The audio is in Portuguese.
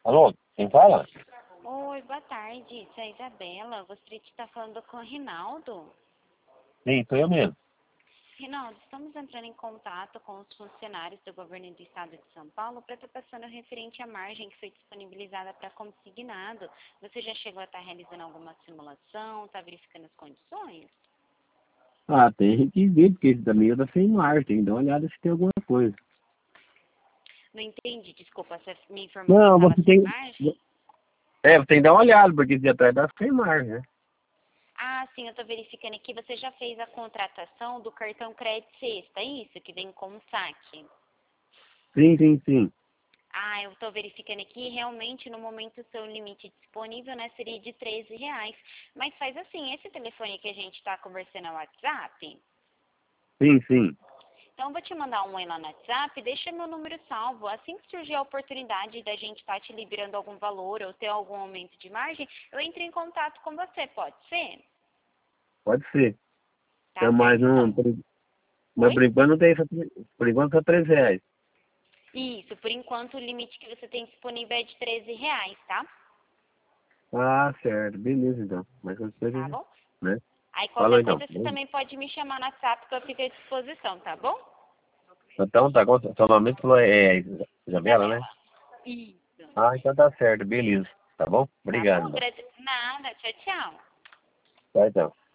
Alô, quem fala? Oi, boa tarde. Isso é a Isabela. Gostaria de estar falando com o Rinaldo. Sim, sou eu mesmo. Rinaldo, estamos entrando em contato com os funcionários do governo do estado de São Paulo para estar passando referente à margem que foi disponibilizada para consignado. Você já chegou a estar realizando alguma simulação? Está verificando as condições? Ah, tem que ver, porque esse também tá sem mar, tem que dar uma olhada se tem alguma coisa. Não entendi, desculpa. Você me informou que Não, estava você sem tem. margem? Você tem que dar uma olhada, porque esse atrás tá sem mar, né? Ah, sim, eu estou verificando aqui. Você já fez a contratação do cartão crédito sexta, é isso? Que vem com o saque. Sim, sim, sim. Ah, eu estou verificando aqui, realmente no momento o seu limite disponível, né, seria de R$ 13. Mas faz assim, esse telefone que a gente está conversando é o WhatsApp, Sim, sim. então eu vou te mandar um oi lá no WhatsApp, deixa meu número salvo. Assim que surgir a oportunidade da gente estar te liberando algum valor ou ter algum aumento de margem, eu entro em contato com você, pode ser? Pode ser. Tá É mais certo, um. então. Mas Oi? por enquanto não tem essa. Por enquanto tá R$ 13. Isso, por enquanto o limite que você tem disponível é de R$ 13, tá? Ah, certo. Beleza então. Mas qualquer Tá coisa, bom? né? Aí Falou qualquer então. coisa você também pode me chamar no WhatsApp que eu fico à disposição, tá bom? Então tá, seu nome falou Isabela, né? Isabela. Isso. Ah, então tá certo, beleza. Tá bom? Tá Obrigado, bom? então. Nada. Tchau, tchau. Tá, então.